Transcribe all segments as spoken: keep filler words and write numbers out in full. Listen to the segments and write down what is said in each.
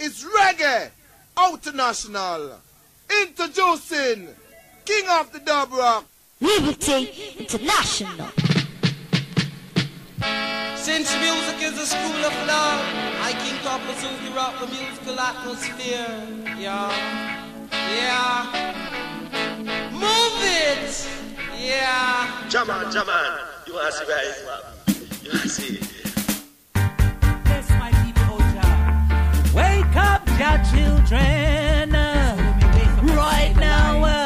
It's Reggae International. Introducing King of the Dub Rock, Liberty International. Since music is a school of love, I King Top Suzuki rock the musical atmosphere. Yeah, yeah. Move it. Yeah. Jaman, Jaman. You want to see where it's from? You want to see? Yes, my people, oh Jah. Wake up, Jah children. Uh, right now. Uh,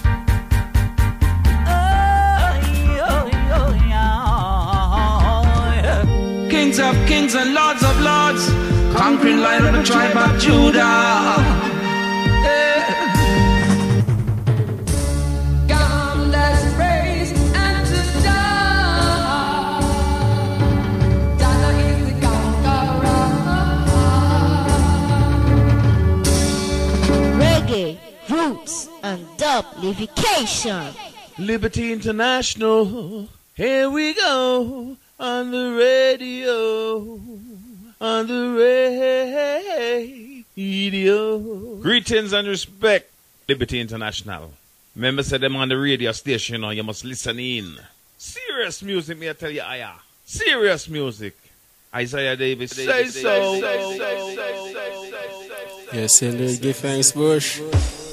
oh, oh, yeah. Kings of kings and lords of lords, conquering Lion of the tribe of Judah. Come, let's praise and to die. Dana is the conqueror. Reggae, roots, and dublification. Liberty International, here we go. On the radio, on the radio. Greetings and respect, Liberty International. Remember, said them on the radio station, you know, you must listen in. Serious music, me I tell you, Aya. Serious music. Isaiah Davis, say so. Yes, indeed. Give thanks, Bush.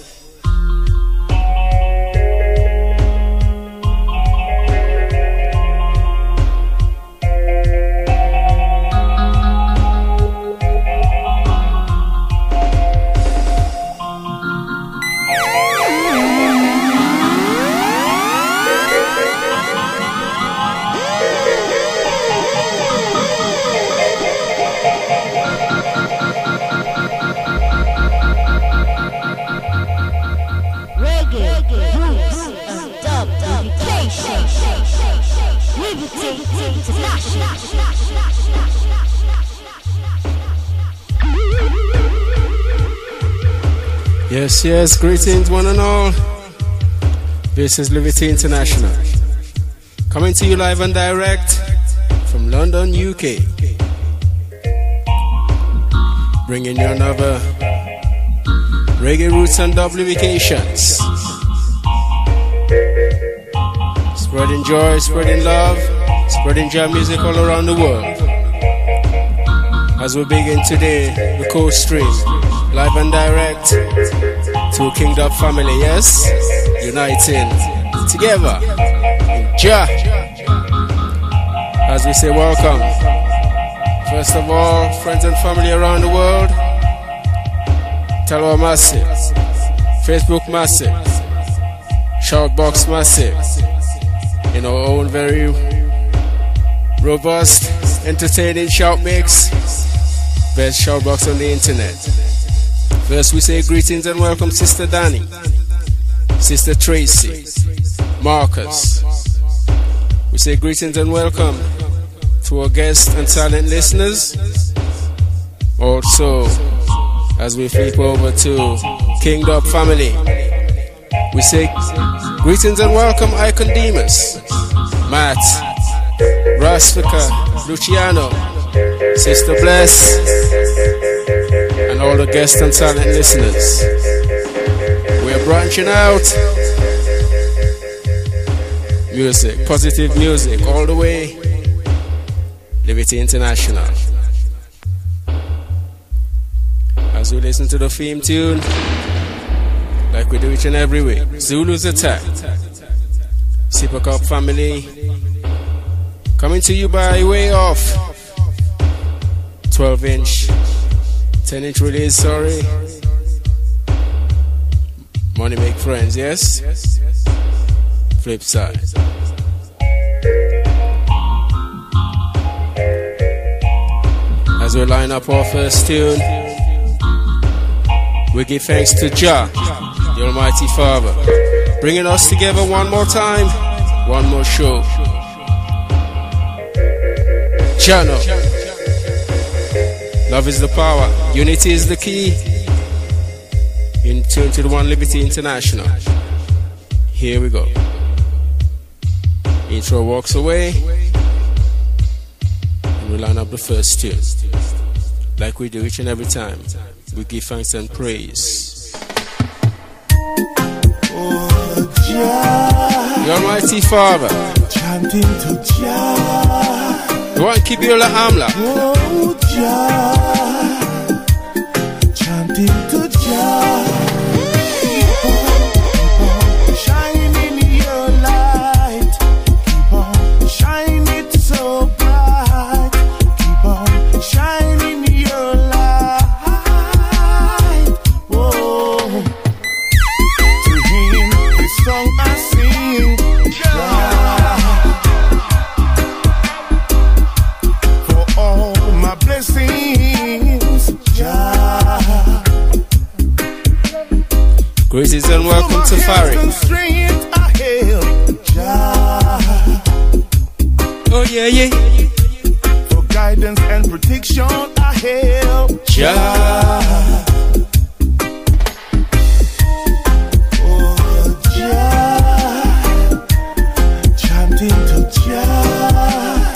Yes, yes, greetings one and all. This is Liberty International, coming to you live and direct from London, U K. Bringing you another reggae roots and dublifications. Spreading joy, spreading love, spreading jam music all around the world. As we begin today, the Coast Stream, live and direct to King Dub family, yes? Uniting together in Jah. As we say welcome. First of all, friends and family around the world, Talwa massive, Facebook massive, Shoutbox massive, in our own very robust, entertaining shout mix, best shoutbox on the internet. First we say greetings and welcome Sister Danny, Sister Tracy, Marcus. We say greetings and welcome to our guests and silent listeners. Also, as we flip over to King Dub family, we say greetings and welcome Icon Demas, Matt, Rasfika, Luciano, Sister Bless, and all the guests and silent listeners. We're branching out. Music, positive music, all the way. Liberty International. As we listen to the theme tune, like we do each and every week, Zulu's Attack. Super Cup family, coming to you by way of twelve inch, ten inch release, sorry. Money make friends, yes? Flip side. As we line up our first tune, we give thanks to Jah, the Almighty Father, bringing us together one more time, one more show. Channel. Love is the power, unity is the key. In tune to the One Liberty International. Here we go. Intro walks away, and we line up the first tune. like we do each and every time. We give thanks and praise. Oh, Jah, the Almighty Father, chanting to Jah. You want to keep your amla? Oh, Jah, chanting to Jah. Keep on, keep on shining your light. Keep on shining it so bright. Keep on shining your light. Whoa. To him, this song I sing. Jah. For all my blessings. Jah. Greetings and welcome to Fari. Oh yeah, yeah. For guidance and protection, I hail Jah. Oh Jah, chanting to Jah.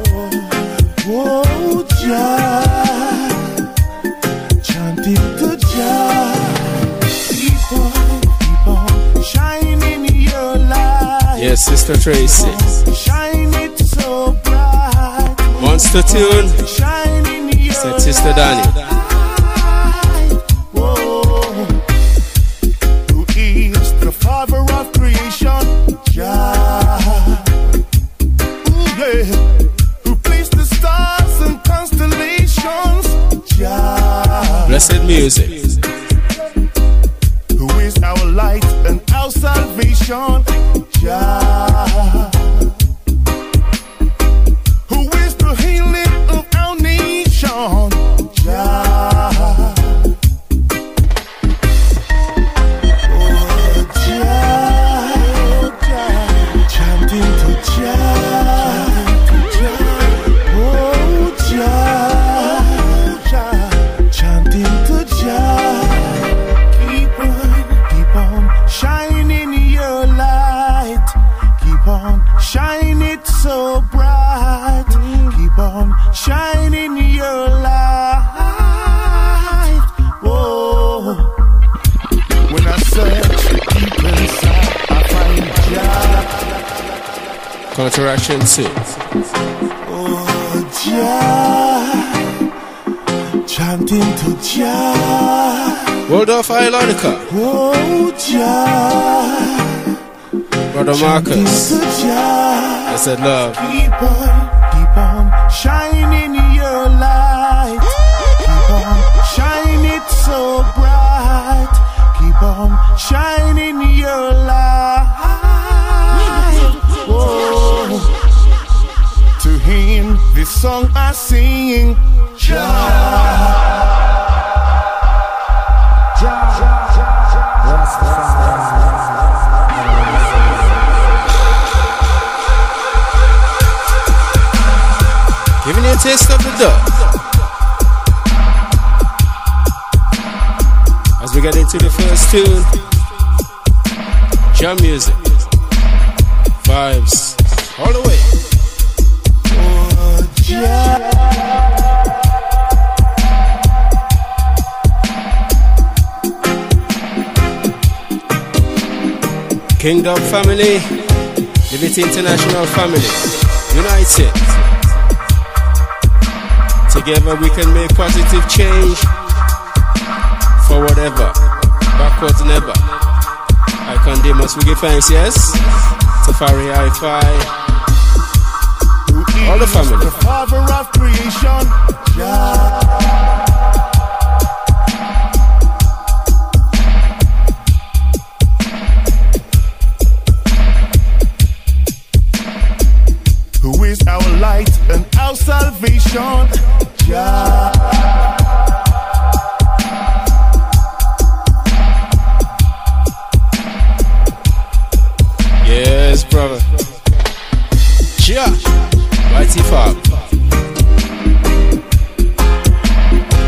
Oh Jah, chanting to Jah. Keep on, keep on shining your light. Yes, Sister Tracy. Shine it so bright. Monster tune. Shining your Said Sister Danny. Whoa. Who is the Father of creation? Jah. Ooh, yeah. Who placed the stars and constellations? Jah. Blessed music. Who is our light and our salvation? Jah. Who is the healing of our nation? Jah. Oh Jah, chanting to Jah. Oh Jah, chanting to Jah. Keep on, keep on shining your light. Keep on shine it so bright. Keep on shining your light. Whoa. When I search deep inside, I find Jah. Counteraction two. Oh Jah, chanting to Jah. Waldorf Ilonica. Oh Jah, Brother Marcus. I said love. Keep on, keep on shining your light. Keep on shine it so bright. Keep on shining your light. Whoa. To him, this song I sing. Jah. Giving you a taste of the dub. As we get into the first tune, jam music, vibes, all the way. Oh, Jah. Kingdom family, Liberty International family, united. Together we can make positive change. Forward ever, backwards never. I condemn us, we give thanks, yes. Safari Hi-Fi, all the family. The Father of creation, Jah. Who is our light and our salvation? Jah. Yes, brother. Jah, mighty Father.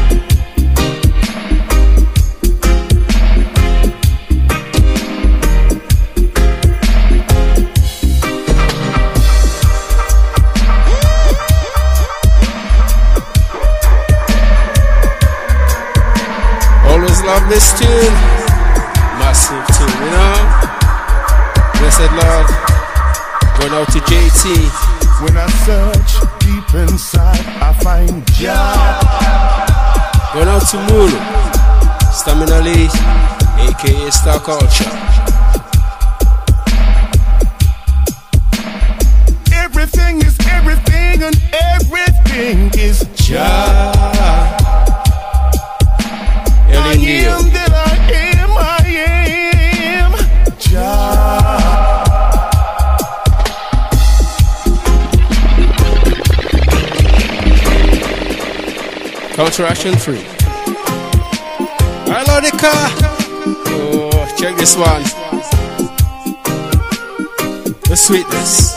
Just love this tune. Massive tune, you know. Blessed love. Going out to J T. When I search deep inside, I find Jah. Going out to Mulu. Stamina Lee, aka Star Culture. Everything is everything and everything is Jah. I am that I am, I am Jah. Counteraction free. Hello, the car. Oh, check this one. The sweetness.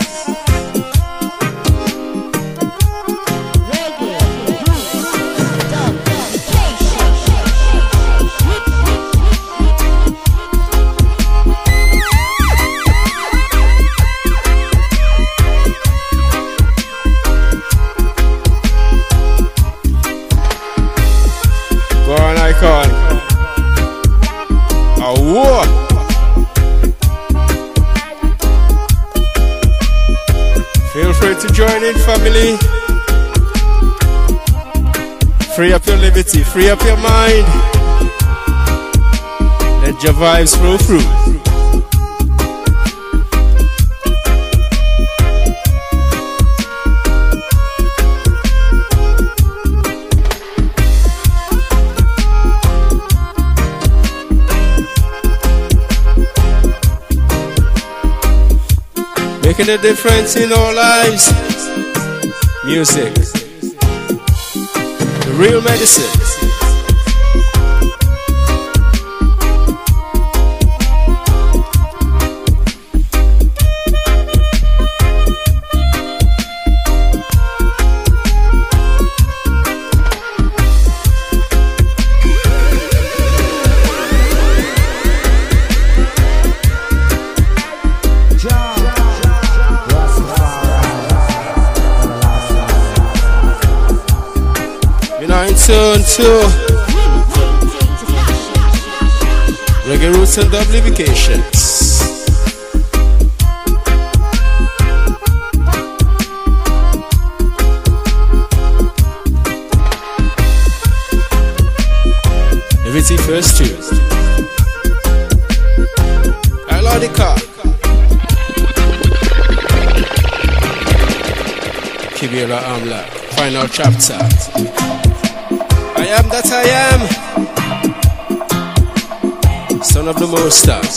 Go on, Icon. A war. Feel free to join in, family. Free up your liberty, free up your mind. Let your vibes flow through. Making a difference in our lives. Music, the real medicine. Turn to Reggae Roots and Dublifications. Liberty first tune. Alodica. Kibira Amla. Final chapter. I am that I am, son of the Most High,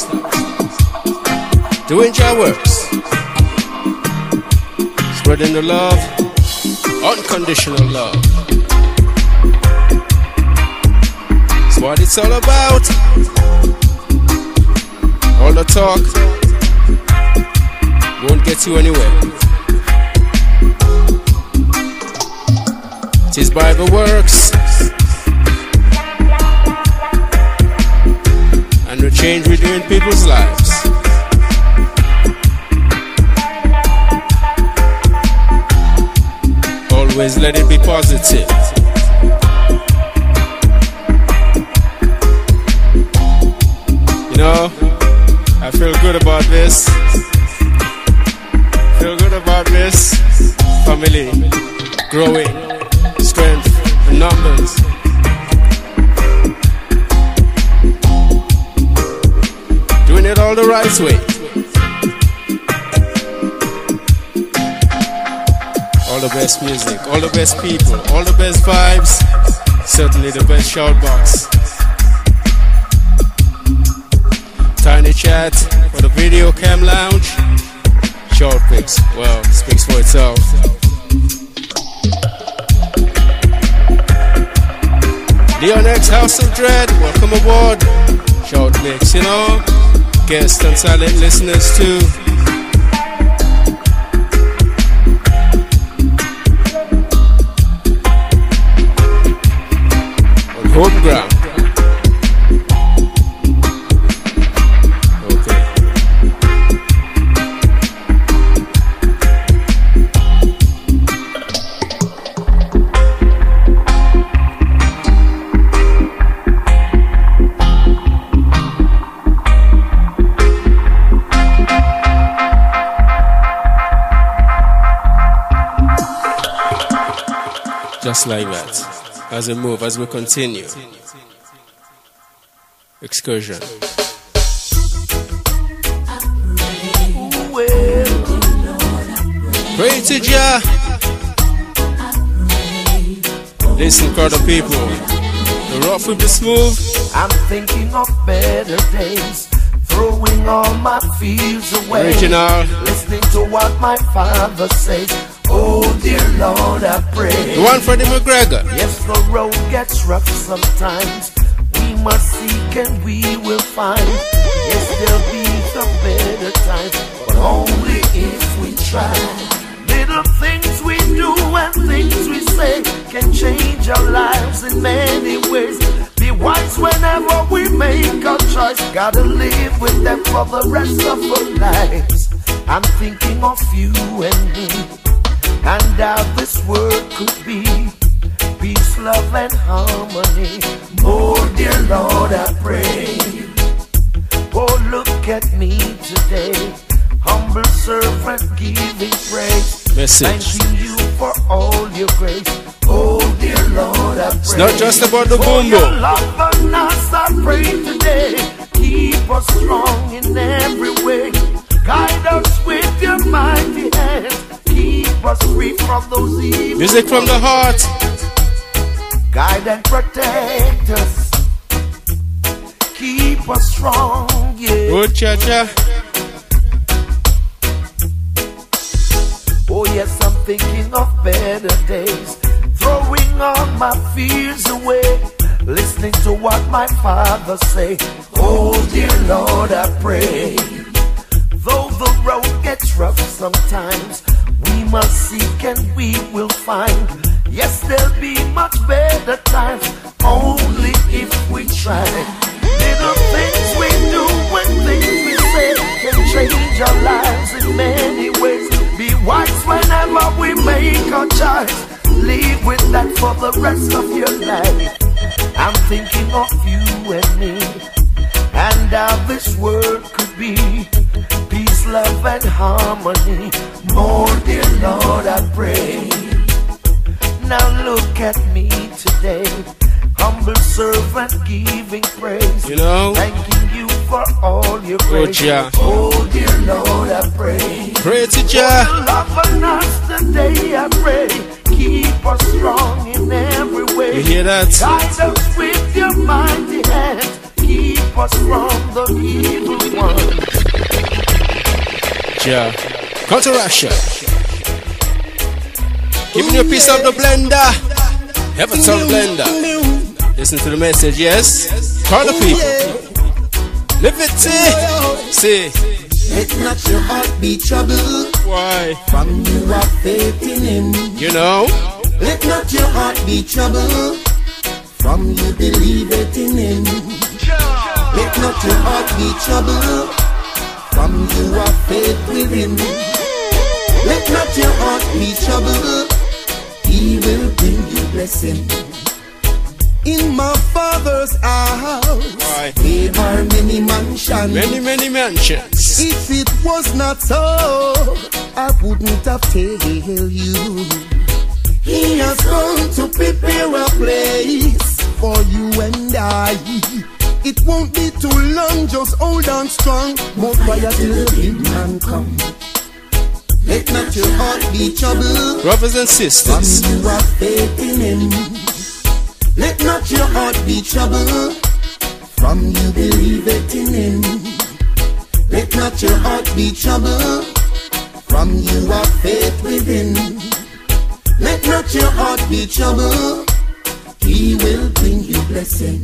doing Jah works, spreading the love, unconditional love. That's what it's all about. All the talk won't get you anywhere. It is by the works. And the change we do in people's lives. Always let it be positive. You know, I feel good about this. Feel good about this. Family, growing, strength, and numbers. Doing it all the right way. All the best music, all the best people, all the best vibes. Certainly the best shout box. Tiny chat for the video cam lounge. Short pics, well, speaks for itself. Leon X House of Dread, welcome aboard. Short mix, you know. Guests and silent listeners too. On home ground. Okay. Just like that. As we move, as we continue. Excursion. Pray to Jah. Listen, crowd of people. The rough will be smooth. I'm thinking of better days, throwing all my fears away. Original. Listening to what my father says. Oh dear Lord, I pray. The one Freddie McGregor. Yes, the road gets rough sometimes. We must seek and we will find. Yes, there'll be some better times, but only if we try. Little things we do and things we say can change our lives in many ways. Be wise whenever we make a choice. Gotta live with them for the rest of our lives. I'm thinking of you and me, and how this world could be. Peace, love, and harmony. Oh, dear Lord, I pray. Oh, look at me today. Humble servant giving praise. Message. Thanking you for all your grace. Oh, dear Lord, I pray. It's not just about the For boom your boom. love and us, I pray today. Keep us strong in every way. Guide us with your mighty hand. Keep us free from those evil. Music from the heart. Guide and protect us. Keep us strong, yeah. Good cha-cha. Oh yes, I'm thinking of better days, throwing all my fears away, listening to what my father say. Oh dear Lord, I pray. Though the road gets rough sometimes, we must seek and we will find. Yes, there'll be much better times, only if we try. Little things we do and things we say can change our lives in many ways. Be wise whenever we make a choice. Live with that for the rest of your life. I'm thinking of you and me, and how this world could be. Peace, love, and harmony. More, dear Lord, I pray. Now look at me today. Humble servant giving praise. You know, thanking you for all your grace. Oh, Jah. Oh dear Lord, I pray. Pray to Jah. For your love and us today, I pray. Keep us strong in every way. You hear that? Guide us with your mighty hand. Keep us from the evil one. Jah. Come to Russia. Giving you a piece of the blender. Heaven's on blender. Listen to the message, yes? Call the people. Live it, see. See. Let not your heart be troubled. Why? From you are faith in him. You know? Let not your heart be troubled. From you believe it in him. Let not your heart be troubled. From you are faith with him. Let not your heart be troubled. He will bring you blessing. In my father's house, Why? there are many mansions. Many, many mansions. If it was not so, I wouldn't have told you. He has come to prepare a place for you and I. It won't be too long, just hold on strong. More fire till the big man come. Let not your heart be troubled. Brothers and sisters, From you have faith in him. Let not your heart be troubled. From you believe it in him. Let not your heart be troubled. From you have faith within. Let not your heart be troubled. He will bring you blessing.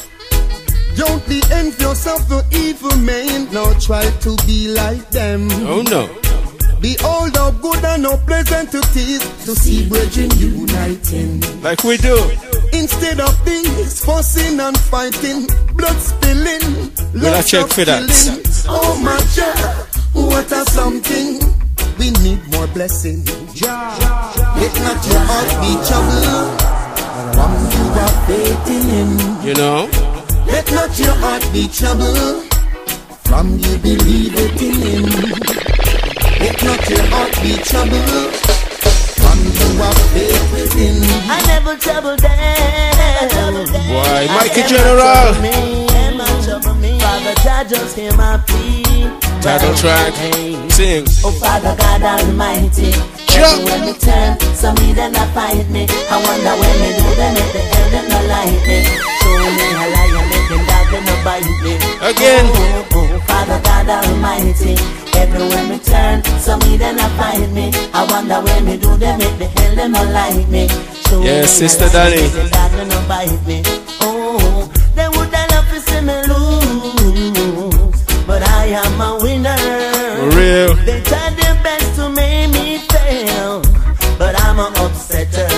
Don't be envious of the evil men, nor try to be like them. oh no. Behold how good and how pleasant it is to see brethren uniting. Like we do. Instead of things fussing and fighting, blood spilling, Will I check for that? killing. Oh my God, what a something. We need more blessing. Let not your heart be troubled. From you have faith in him. You know? Let not your heart be troubled. From you believe it in him. Let not your heart be troubled. From you have faith within. I never trouble them. Why, I Mikey never General. trouble me, never trouble me. Father God, just hear my plea. Title track, sing. Oh Father God Almighty, Jump. when me turn, so me then I find me. I wonder when me do them, make the hell them not like me. Show me a lie and make them dog them not bite me. Again. Oh, oh, oh, Father God Almighty, everywhere me turn, so me then I find me. I wonder when me do them, make the hell them not like me. Show Yes, me a Sister lie, Danny. make them dog them not bite me. Oh, they would I love to see me lose, but I am a winner. Real. They tried their best to make me fail, but I'm an upsetter.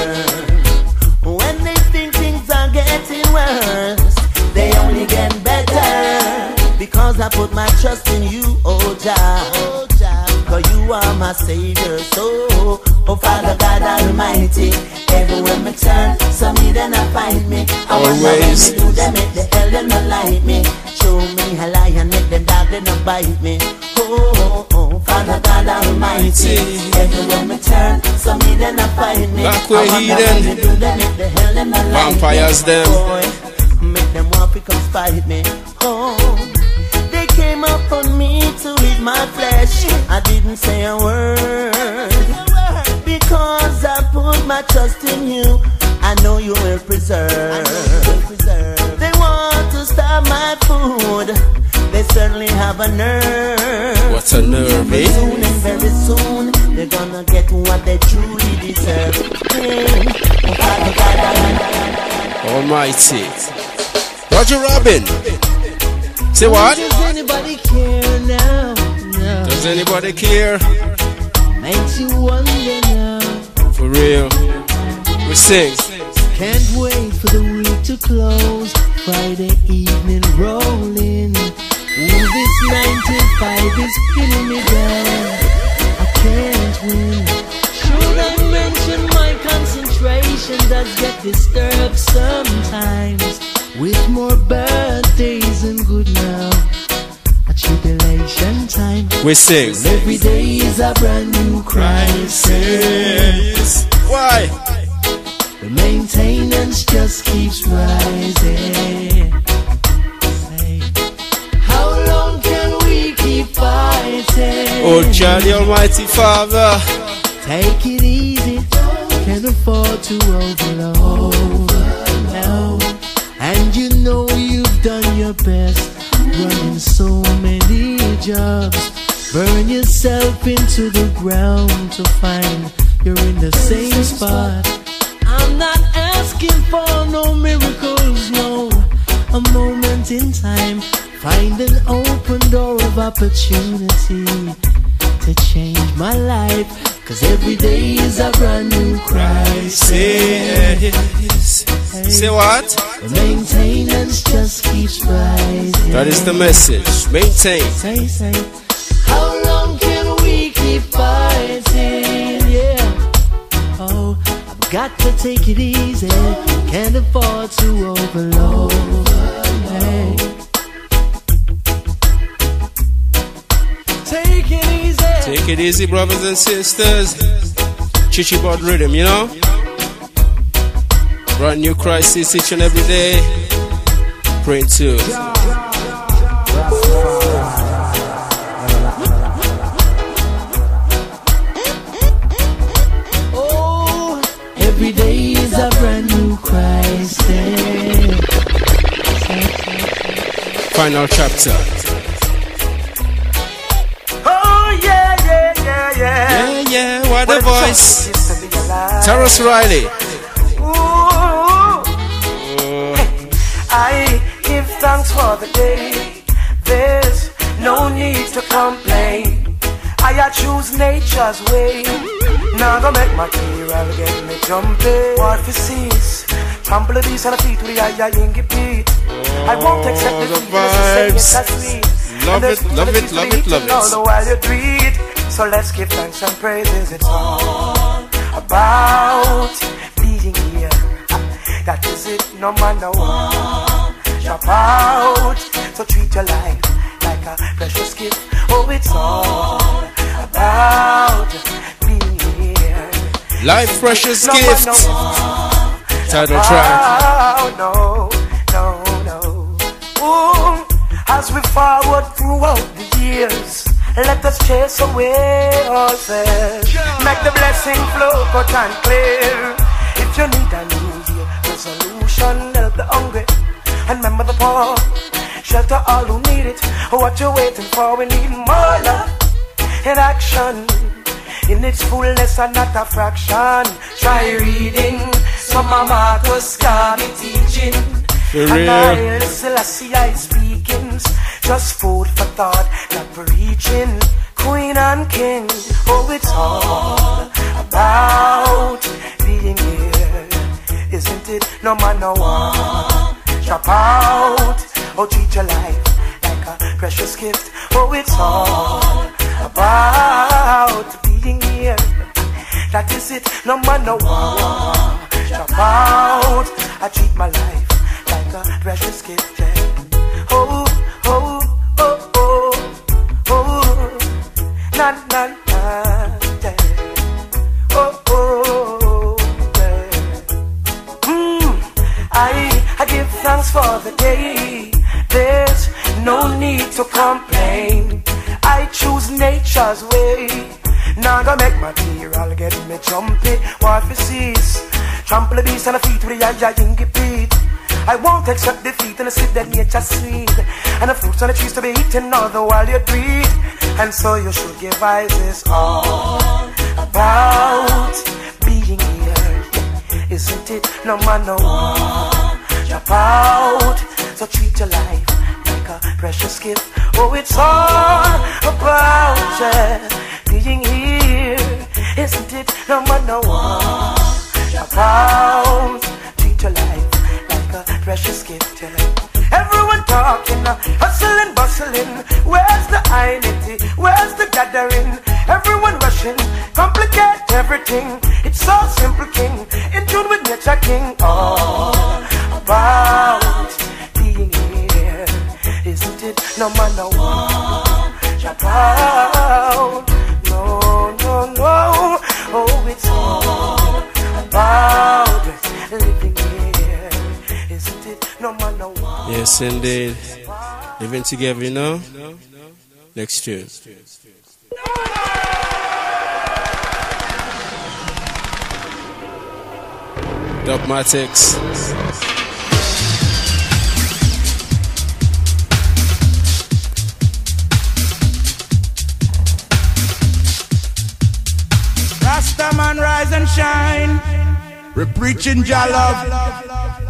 When they think things are getting worse, they only get better. Because I put my trust in you, oh Jah, cause you are my savior. So, oh Father God Almighty, everywhere me turn, so me then I find me. I wonder when Always. me do them, make the hell them not like me. Show me a lie and make them dog them not bite me. Oh, oh, oh, Father God Almighty, everywhere me turn, so me then I find me. Back where I he wonder then. when me do them, make the hell them not like me. Vampires them. Boy, make them want to come spite me. Oh, they came up on me to eat my flesh. I didn't say a word because I put my trust in you. I know you will preserve. They want to stop my food. They certainly have a nerve. What a nerve, Very eh? soon and very soon they're gonna get what they truly deserve. Hey, oh, Father God, Almighty. Roger Robin. Say what? does anybody care now? No. Does anybody care? Makes you wonder now. For real. We sing. Can't wait for the week to close. Friday evening rolling. Ooh, this nine to five is killing me down. I can't win. Should I mention my concentration does get disturbed sometimes. With more birthdays and good now. A tribulation time. We sing. Every day is a brand new crisis. Why? The maintenance just keeps rising. Say, how long can we keep fighting? Oh, Jah the Almighty Father. Take it easy, can't afford to overload. No. And you know you've done your best, running so many jobs. Burn yourself into the ground to find you're in the same spot. I'm not asking for no miracles, no. A moment in time, find an open door of opportunity to change my life. Cause every day is a brand new crisis. Hey. Say what? The maintenance just keeps rising. That is the message. Maintain. Say, say, how long can we keep fighting? Yeah. Oh, I've got to take it easy. Can't afford to overload. Hey. Take it easy. Take it easy, brothers and sisters. Chichi Bod Rhythm, you know? Brand new crisis each and every day. Pray to. Oh, every day is a brand new crisis. Final chapter. Oh, yeah, yeah, yeah, yeah. Yeah, yeah, what a voice. Taurus Riley. I give thanks for the day. There's no need to complain. I choose nature's way. Now go make material get me jumping. What for cease? Trample the beast on the feet with the eye ingy beat. I won't accept the vibes. That's sweet. Love it, love it, love it, love it. All the while you do it. So let's give thanks and praises. It's all about being here. That is it, no man, no one. Drop out, so treat your life like a precious gift. Oh, it's all about being here. Life Precious no Gift. man no Title track. Oh, no, no, no. Ooh, as we forward throughout the years, let us chase away all fears. Make the blessing flow cut and clear. If you need a new year resolution, help the hungry and remember the poor. Shelter all who need it. What you waiting for? We need more love in action, in its fullness and not a fraction. Try reading some of Marcus Garvey teaching. For and real. I Selassie I speakings. Just food for thought, not preaching. Queen and king, oh it's all about being here, isn't it? No man no one drop out. Oh treat your life like a precious gift. Oh it's all about being here. That is it. No man no one drop out. I treat my life like a precious gift. Yeah. Oh, oh, oh, oh, oh, na na na, yeah. Oh, oh, yeah. Mm, I I give thanks for the day. There's no need to complain. I choose nature's way. Now gonna make material get me jumpy. What if sees trample the beast on the feet with the yaya inky feet. I won't accept defeat and I see that nature's sweet. And the fruits on the trees to be eaten all the while you breathe. And so you should give eyes is all about being here, isn't it? No man no one drop out. So treat your life like a precious gift. Oh, it's all about yeah, being here, isn't it? No man no one drop out. Treat your life like a precious gift. Yeah. Everyone talking, uh, hustling, bustling. Where's the unity? Where's the gathering? Everyone rushing, complicate everything. It's so simple, king, in tune with nature, king. All about being here, isn't it? No man, no one drop out. No, no, no. Oh, it's all about living here, isn't it? No man, no one. Yes, indeed. Living together, you know. Next tune. Dogmatics. Rasta man rise and shine. We're preaching Jah love.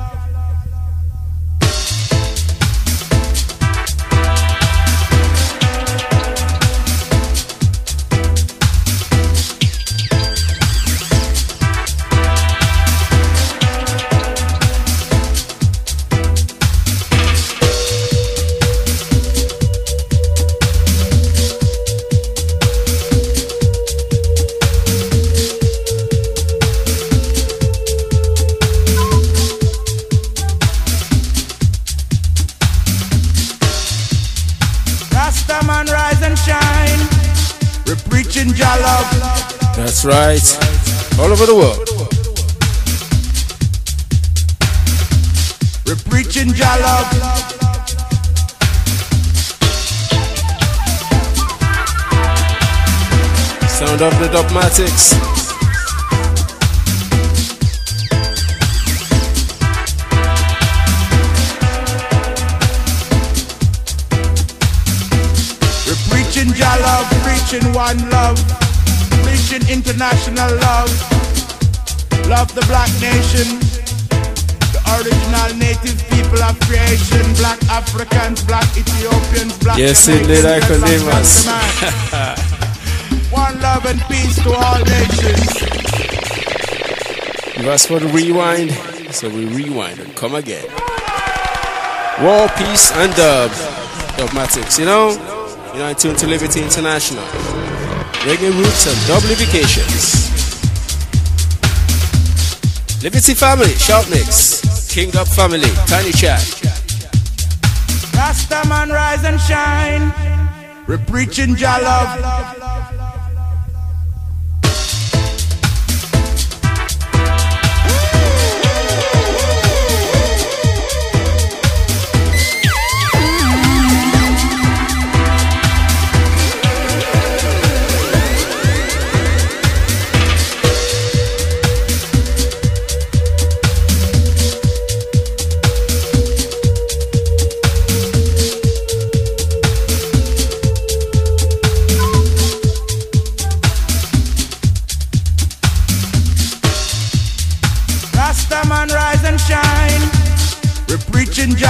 That's right. All over the world. We're preaching Jah love. Sound of the Dogmatics. We're preaching Jah love, preaching one love. Preaching international love. Love the black nation, the original native people of creation, black Africans, black Ethiopians, black yes, indeed, I can name us. One love and peace to all nations. You asked for the rewind, so we rewind and come again. War, peace, and dub. Dogmatics, you know? You're not tuned to Liberty International. Reggae roots and dublifications. Liberty family, shout mix. King Dub family, Tiny Chat. Rasta man rise and shine. We're preaching Jah love.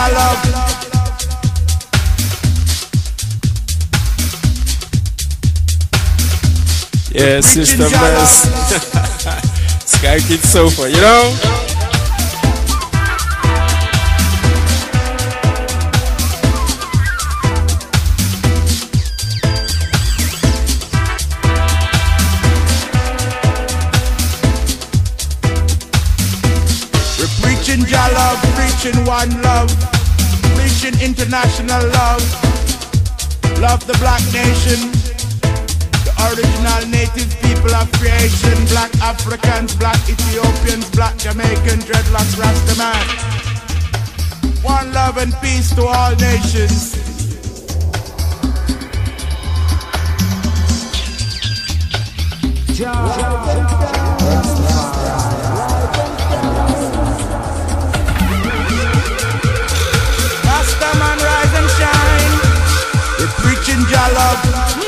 love. Yeah, Sister Mess. Sky Kid Sofa, you know? We're preaching Jah love, preaching one love, preaching international love. Love the black nation, original native people of creation, black Africans, black Ethiopians, black Jamaicans, dreadlocks, Rastaman. One love and peace to all nations. Rastaman, rise and shine. We're preaching Jah love.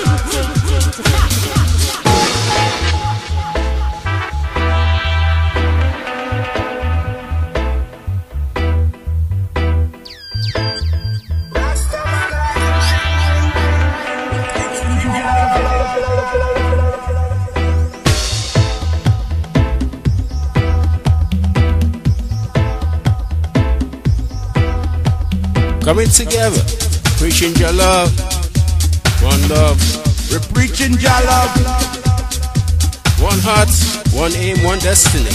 Coming together, preaching Jah love, one love. We're preaching Jah love. One heart, one aim, one destiny.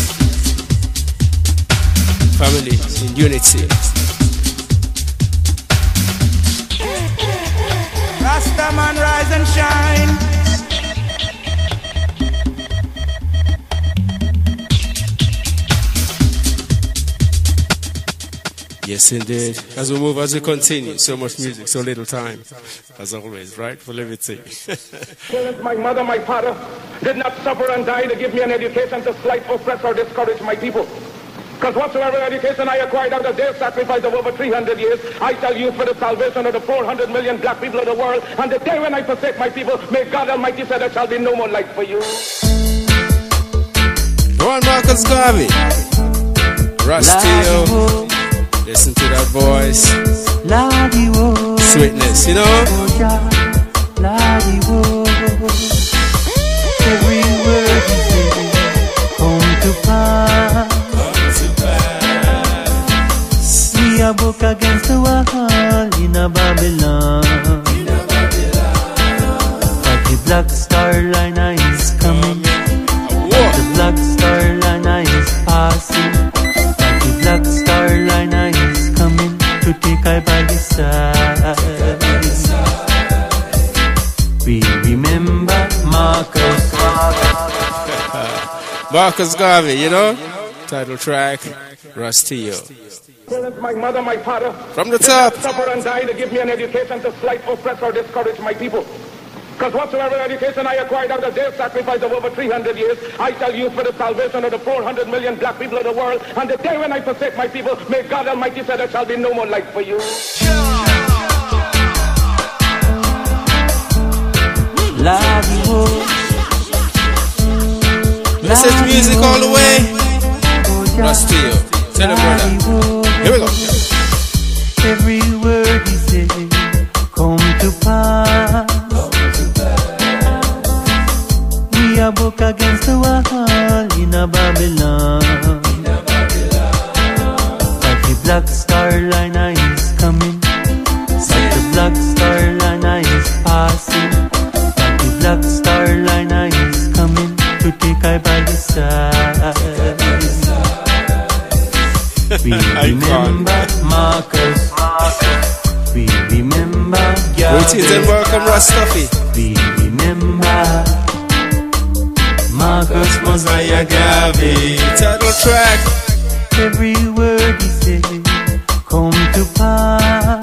Family in unity. Rastaman, rise and shine. Yes, indeed. As we move, as we continue, so much music, so little time, as always, right? For everything. My mother, my father did not suffer and die to give me an education to slight, oppress, or discourage my people. Because whatsoever education I acquired after their sacrifice of over three hundred years, I shall use for the salvation of the four hundred million black people of the world. And the day when I forsake my people, may God Almighty say there shall be no more life for you. Go on, Marcus Garvey. Rastio. Listen to that voice. Sweetness, you know? Every word he said, come to pass. We are broke against the wall in a Babylon. But the black star liner is coming. The black star liner is passing. The black star liner is coming to take I by the side. We remember Marcus Marcus Garvey, you know? Title track, Rastio. My mother, my father From the top. did not suffer and die to give me an education to slight, oppress, or discourage my people. Because whatsoever education I acquired after their sacrifice of over three hundred years, I shall use for the salvation of the four hundred million black people of the world. And the day when I forsake my people, may God Almighty say there shall be no more life for you. Message music all the way. Rastio. Tell him, brother. Here we go. Every word he said, come to pass. We are broke against the wall in a Babylon. But the black star liner is coming. But the black star liner is passing. But the black star liner is coming to take I by the side. We remember Marcus. We remember Garvey. Greetings and welcome, Rastafi. We remember Marcus Mosiah Garvey. Title track. Every word he said, come to pass.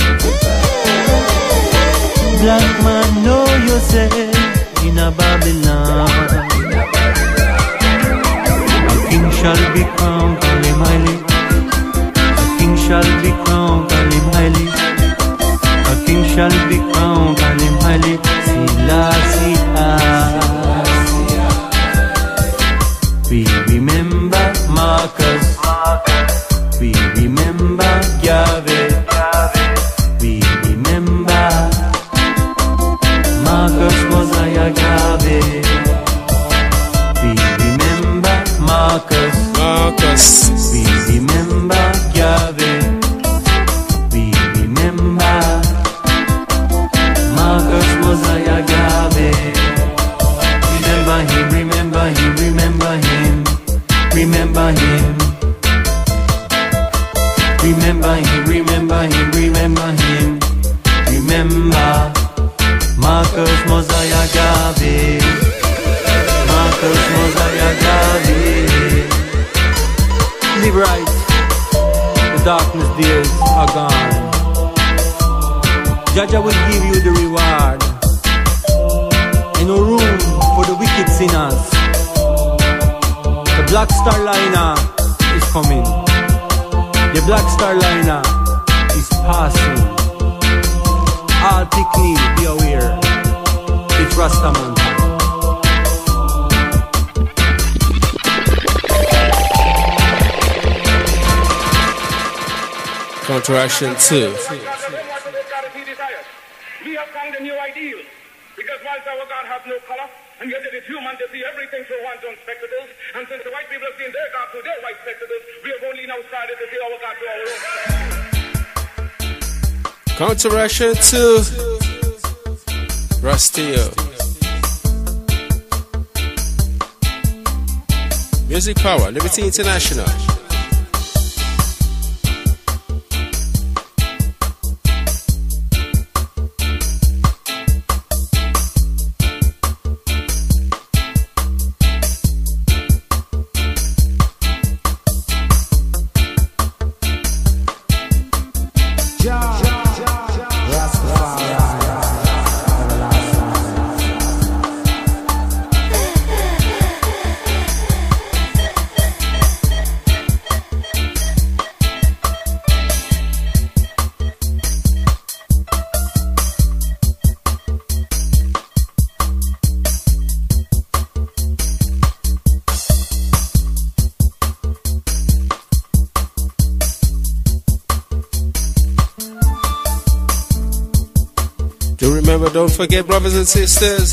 Black man, know yourself in a Babylon. A king shall be crowned, call him highly. A king shall be crowned, call him highly. A king shall be crowned, call him highly. Selassie I. We remember Marcus. We remember Garvey. him, remember him, remember him. Remember Marcus Mosiah Garvey. Marcus Mosiah Garvey. Live right. The darkness days are gone. Jaja will give you the reward. And no room for the wicked sinners. The Black Star Liner is coming. The Black Star Liner is passing. All Pickney, be aware. It's Rastaman time. Counteraction two. We have found a new ideal. Because whilst our God has no color, and yet it is human to see everything through one's own spectacles, and since the white people have seen their God through their white spectacles, we have only now started to see our God through our own. Counteraction two. Rastio. Music Power, Liberty International. Remember, don't forget, brothers and sisters,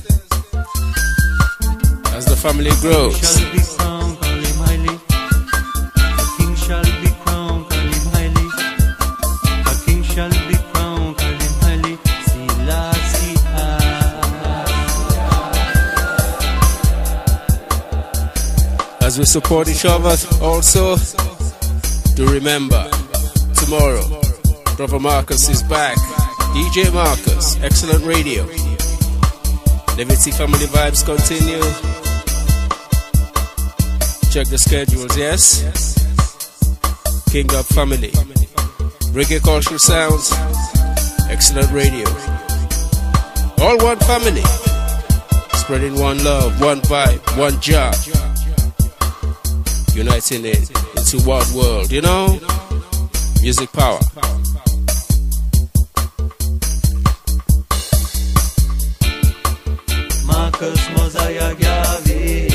as the family grows. Shall be crowned, call him highly. The king shall be crowned, call him highly. The king shall be crowned, call him highly. Selassie I. As we support each other, also, do remember, tomorrow, Brother Marcus is back. D J Marcus, excellent radio. Liberty Family Vibes continue. Check the schedules, yes? King Up Family. Reggae Cultural Sounds, excellent radio. All one family. Spreading one love, one vibe, one job. Uniting it into one world, you know? Music Power. Marcus Mosiah Garvey.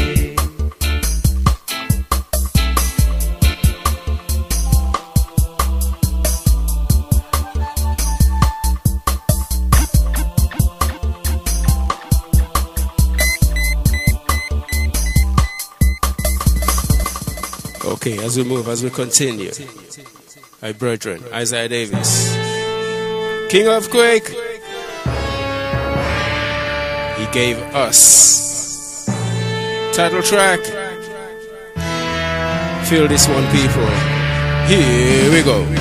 Okay, as we move, as we continue. My brethren, Isaiah Davis. King of Quake. He gave us title track. Feel this one, people. Here we go.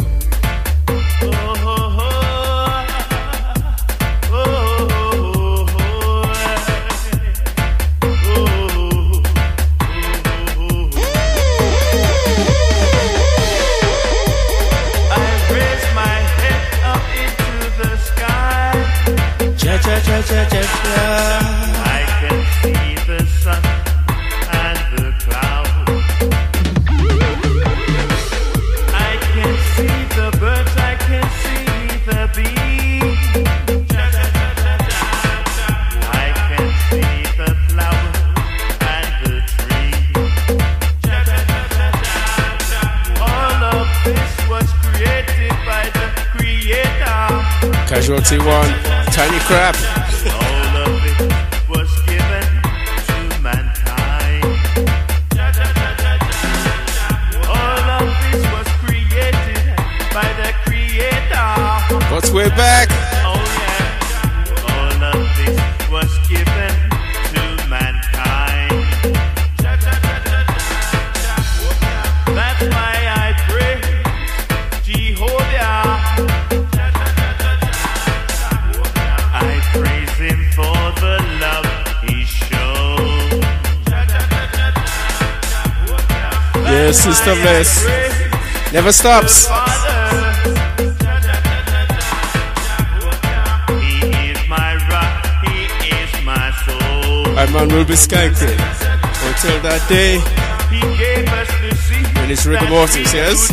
I can see the sun and the clouds. I can see the birds, I can see the bees. I can see the flowers and the trees. All of this was created by the Creator. Casualty one, Tiny Crab. All of it was given to mankind. All of this was created by the Creator. But we're back. Oh yeah. All of this was given to mankind. That's why I praise Yeah, Sister Bless. Never stops. Our man will be skanking until that day when it's rigor mortis, yes?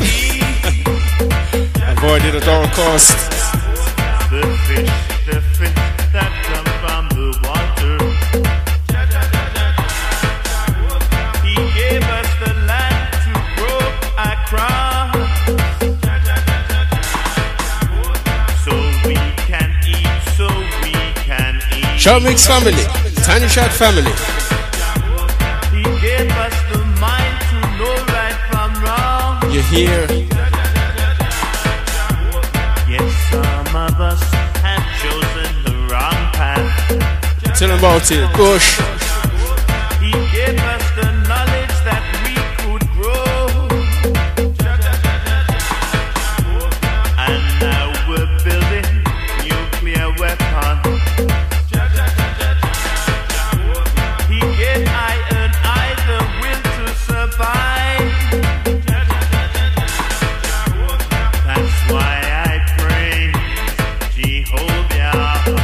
Avoid it at all costs. The fish, the fish that come from the water. He gave us the land to grow our crops, so we can eat, so we can eat. Shot Mix family, Tiny Shot family. He gave us the mind to know right from wrong. You hear? Yes, some of us have chosen the wrong path. Tell them about it, push. He gave us the knowledge that we could grow, and now we're building nuclear weapons. He gave I and I the will to survive. That's why I praise Jehovah.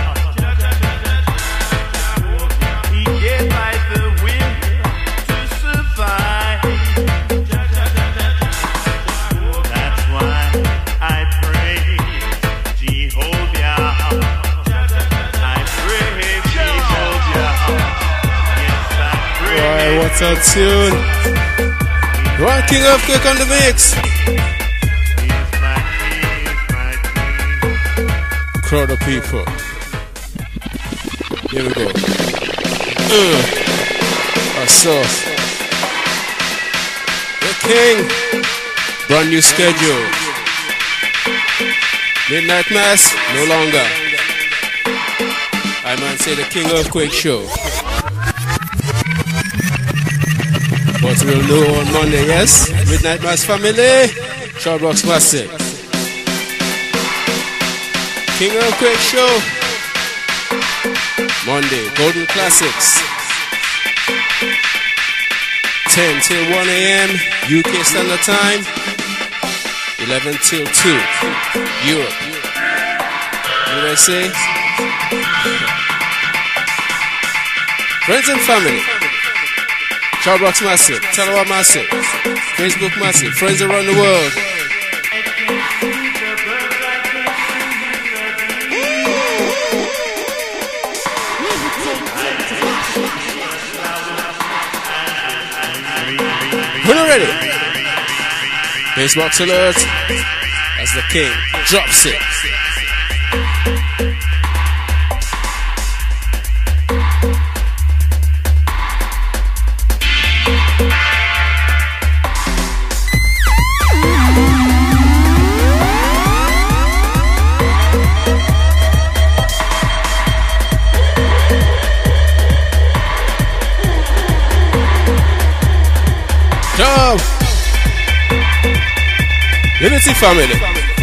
He gave I the will to survive. That's why I praise Jehovah. I praise Jehovah. Yes, I praise. Why, what's that tune? One King of Cake on the mix. Crowd of people. Here we go. Uh, so, the King. Brand new schedule. Midnight Mass, no longer. I might say the King of Quake show. But we'll know on Monday, yes? Midnight Mass family. Shortbox Massive. King of Quake show. Monday, Golden Classics. ten till one a.m. U K Standard Time. eleven till two. Europe. U S A. Friends and family. Shortbox Massive. Talawa Massive. Facebook Massive. Friends around the world. When you're ready, Basebox alert as the King drops it. Job. Liberty family.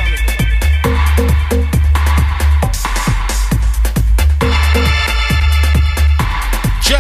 Ja.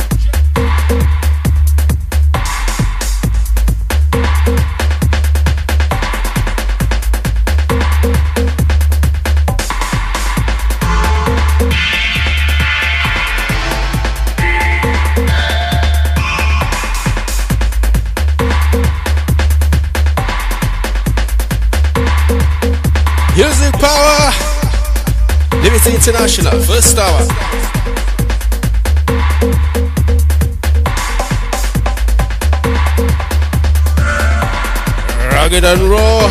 Music power. Liberty International, first hour. Rugged and raw.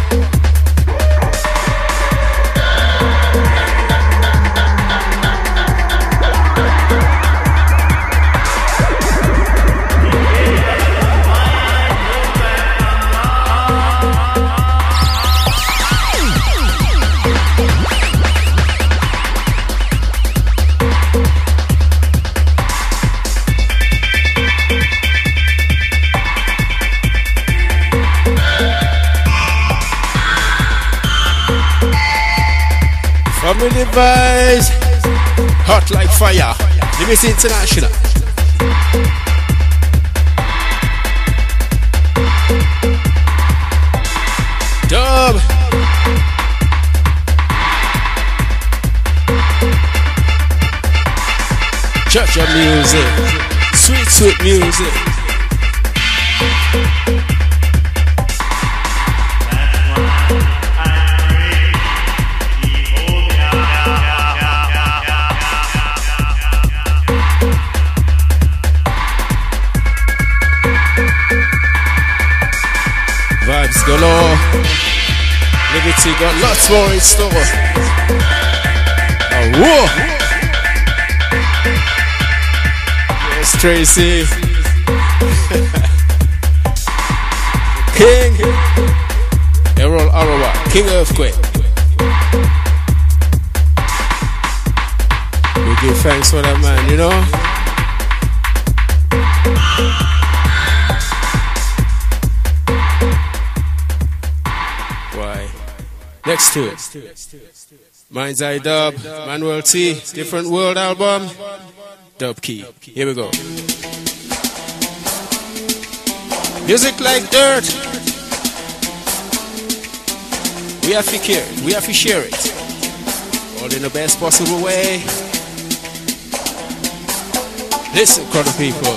Family vibes, hot like fire. Liberty International. Dub. Church of music. Sweet, sweet music. Vibes galore. Liberty got lots more in store. Oh, whoa. Yes, Tracy. King. Errol Arawa. King Earthquake. We give thanks for that, man, you know? Next to it, Mind's Eye Dub, Manuel T, Different World album, Dub Key. Here we go. Music like dirt. We have to care it, we have to share it. All in the best possible way. Listen, crowd of people.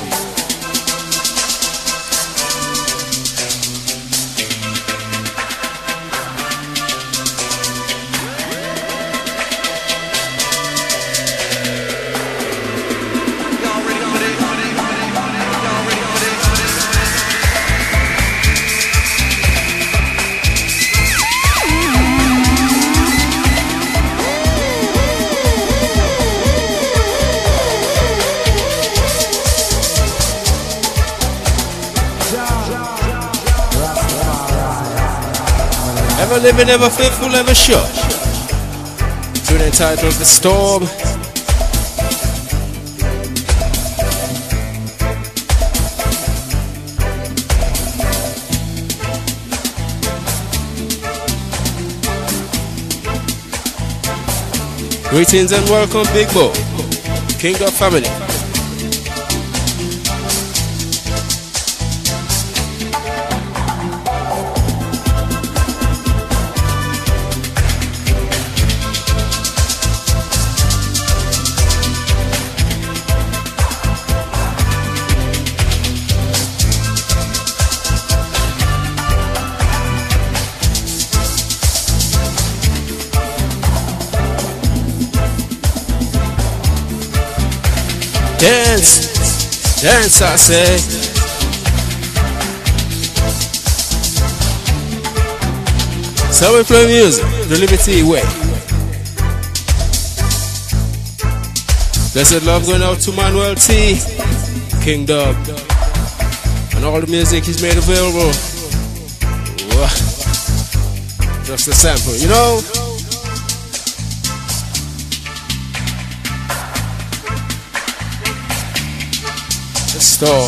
Ever living, ever faithful, ever sure. Tune entitled The Storm. Greetings and welcome, Big Bo, King Dub family. Dance, dance, I say. So we play music the Liberty way. Blessed love going out to Manuel T, King Dub, and all the music he's made available. Just a sample, you know. Store.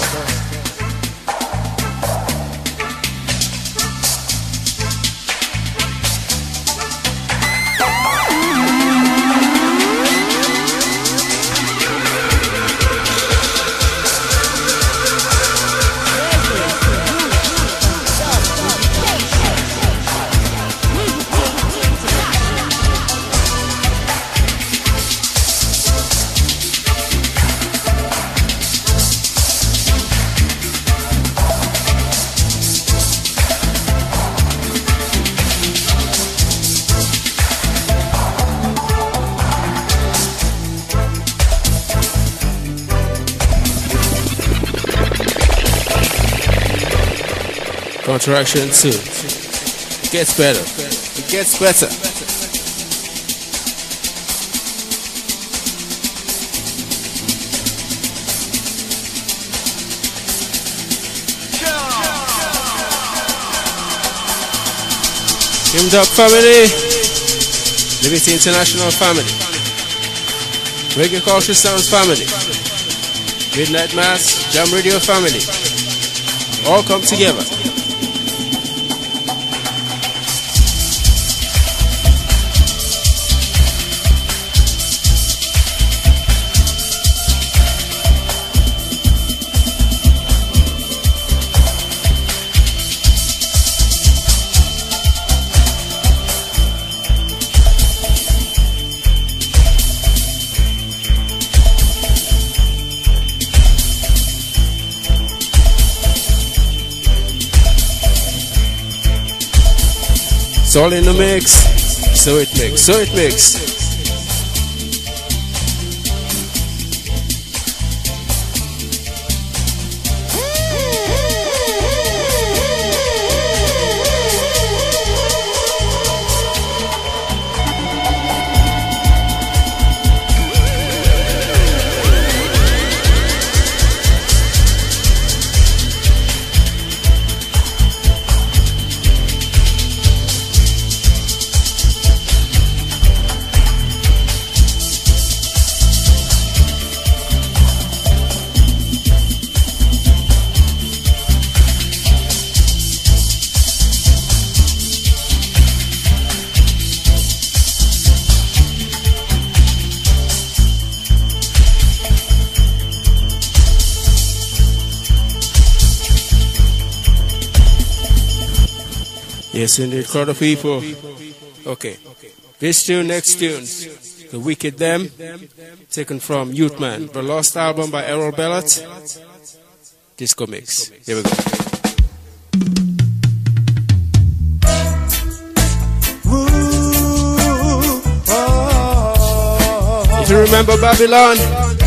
Counteraction two. It gets better. It gets better. King Dub family. Liberty International family. Reggae Culture Sounds family. Midnight Mass, Jam Radio family. All come together. It's all in the mix. So it mix, so it mix. Yes, indeed, crowd of people. Okay. This tune, next tune, The Wicked Them, taken from Youth Man, the lost album by Errol Bellet, Disco Mix. Here we go. If you remember Babylon,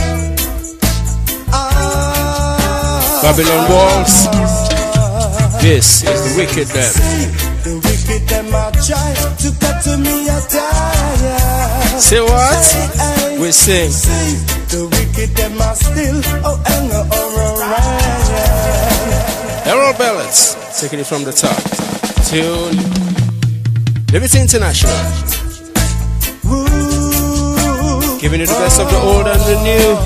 Babylon Walls, this is The Wicked Them. The wicked them are try to cut to me a tire. Say what? We sing. The wicked them are still oh anger or a Errol Bellet, taking it from the top. Tune Liberty International. Woo. Giving you the best of the old and the new.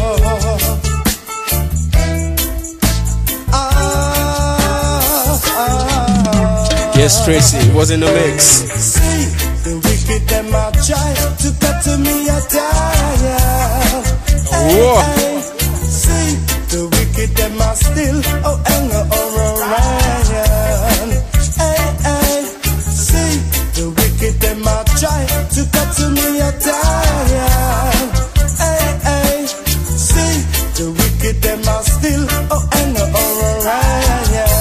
Yes, Tracy, it was in the mix. See, the wicked them are try to cut to me a tire. Whoa. See, the wicked them are still oh anger or a Ryan. Hey, hey. See, the wicked them are try to cut to me a tire. Hey, hey. See, the wicked them are still oh anger or a Ryan.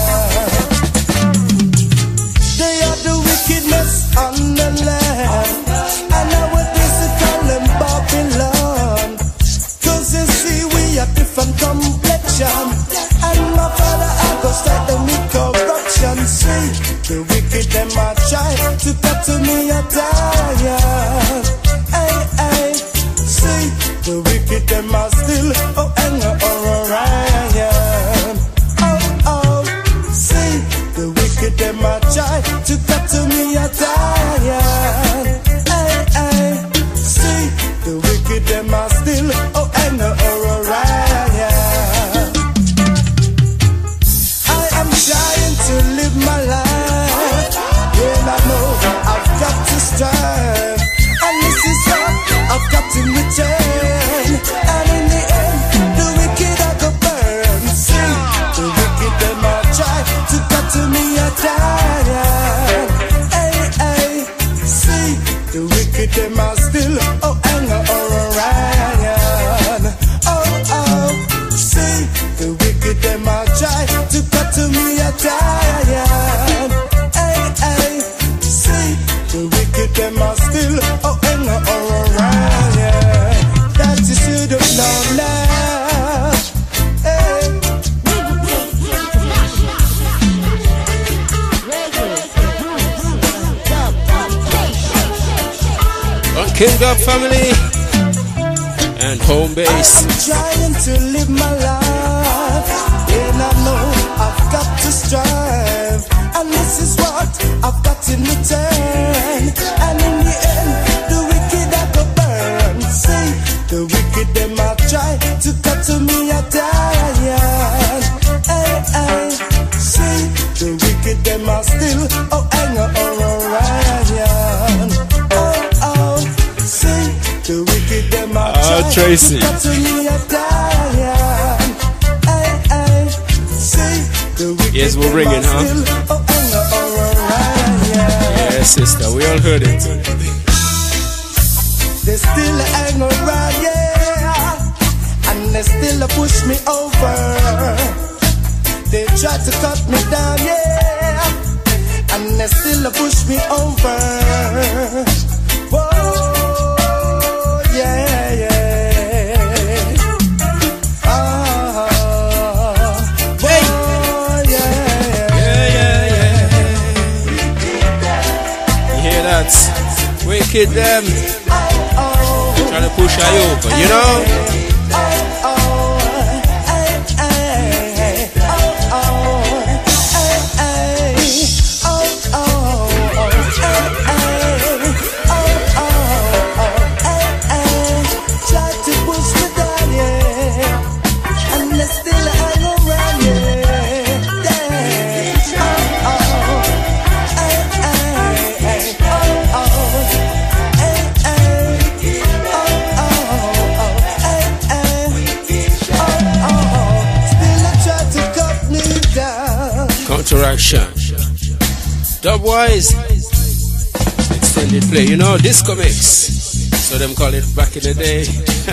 On the land, and nowadays they call them Babylon. Cause you see we have different complexion, and my father I go strike them with corruption. See, the wicked them are try to cut to me a tire. Hey, hey, see, the wicked them are still oh anger or a Ryan. Oh, oh, see, the wicked them are try to cut to me a tire. Hey, hey, see, the wicked them are still oh anger or a riot. I am trying to live my life, and I know I've got to strive, and this is what I've got to return. And in the end, the wicked are go burn. See, the wicked them are try to cut to me a tire. The wicked them are still oh anger or a Ryan. Oh, oh, see, the wicked them are try to cut to me a tire. Hey, hey, see, the wicked them are still oh anger or a Ryan. That you should have known now. Hey. King Dub family and home base. I'm trying to live my life, and I know I've got to strive, and this is what I've got in return. And in the end, the wicked are go burn. See, the wicked them are try to cut to me a tire. Hey, hey, see, the wicked them are still oh anger or a Ryan. Oh, oh. See, the wicked them are uh, trying Tracy. to cut to me a tire. Hey, hey, see, the wicked yes, we're ringing, huh? still, oh, anger or a riot. Yes, sister, we all heard it. They still hang around, yeah, and they still push me over. They try to cut me down, yeah, and they still push me over. Whoa, yeah, yeah. Ah, whoa, yeah, yeah, yeah, yeah. You hear that? Wicked them. Trying to push I over, you know? Counteraction. Dubwise. Extended play. You know, disco mix. So them call it back in the day.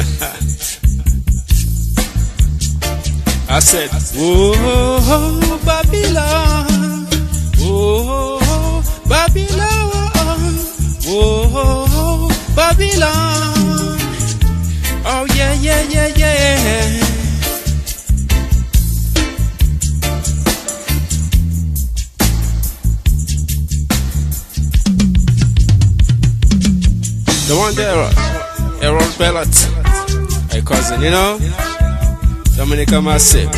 I said, whoa, Babylon. Whoa, Babylon. Whoa, Babylon. Oh, yeah, yeah, yeah, yeah. The one there, Errol Pellet, my cousin, you know, Dominica Massive.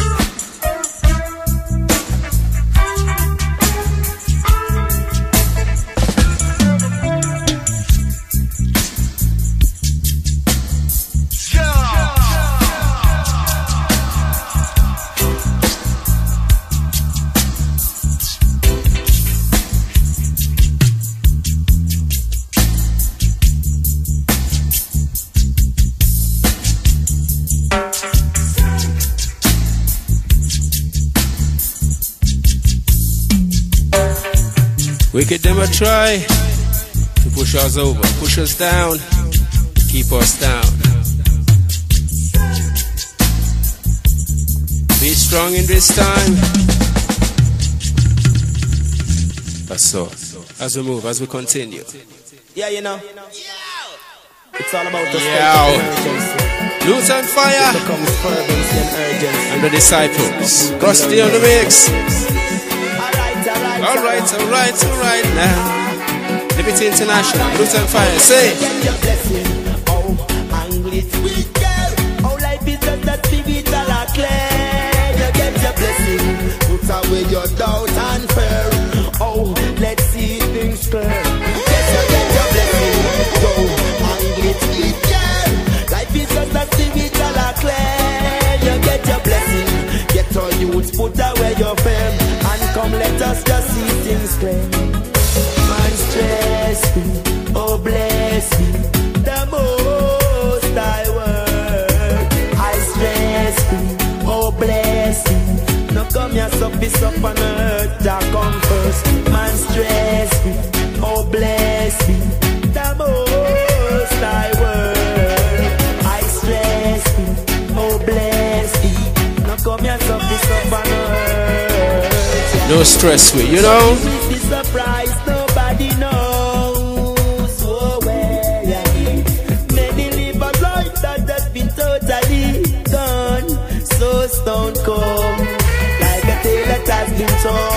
Wicked them a try to push us over, push us down, keep us down. Be strong in this time. That's so. As we move, as we continue. Yeah, you know. It's all about the yeah. Luther and Fire. And the Disciples. Rusty on the mix. Alright, alright, alright now. Liberty International, Luther and Fire, say. Oh, angry sweet girl. Oh, life is just a spiritual acclaim. You get your blessing. Put away your doubt and fear. Oh, let's see things clear. Yes, you get your blessing. Oh, angry sweet girl. Life is just a spiritual acclaim. You get your blessing. Get all youths, put away your fear. Come, let us just see things clear. Man stress me, oh bless me. The most I work, I stress me, oh bless me. No come here, so peace up on earth, that come first. Man stress me, oh bless me. The most I work, I stress me, oh bless me. No come here, so peace up on earth. No stress with, you know. Be surprised, nobody knows. Oh, well, yeah. Many live a life that has been totally gone. So stone cold, like a tale that has been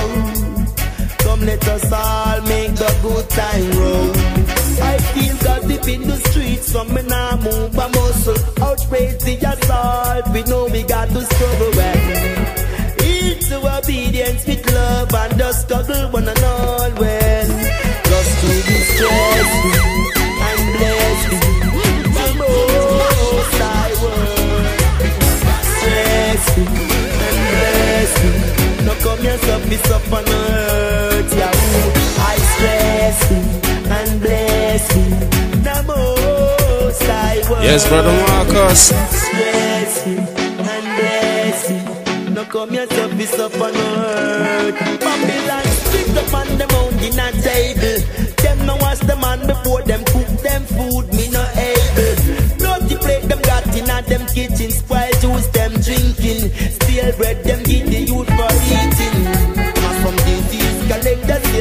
told. Come, let us all make the good time roll. I feel God deep in the streets, so me now move a muscle. Outrage the assault, we know we got to struggle well. To obedience with love and just struggle one and all well. Just to be stressed and blessed. The most I work. Stress and blessed. No come here, so peace up on earth. Yeah, I stress and bless me. The most I work. Yes, brother Marcus. Stress and bless me. No come here, so peace up on earth. Babylon split up on the mountain and table. Them no wash the man before them cook them food. Me no able. Dirty plate them got in at them kitchen. Spoil juice them drinking. Stale bread them give the youth for eating. From disease collect the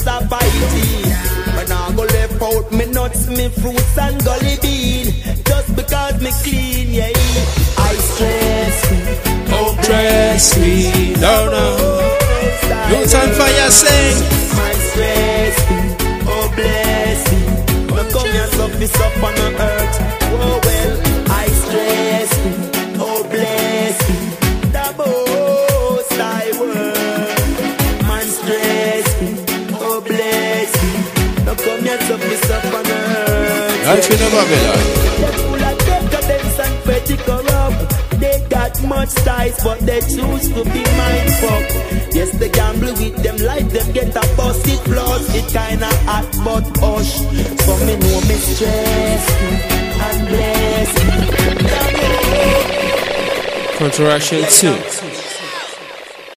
fighting. When I go left out me nuts, me fruits and gully bean. Just because me clean, yeah. I stress me, oppress me, no, no. Youth on fire sing. My stress me, oh bless me. No come here surface up on the earth. Oh well, I stress me, oh bless me. The most I work. Man stress me, oh bless me. No come here surface up on the earth. That's in the Babylon. They're full of decadence and petty corrupt. They got much ties, but they choose to be mindful. Yes, they gamble with them life, them get a busted flaws. It kinda hot, but hush. For me know me stress and bless. Counteraction two.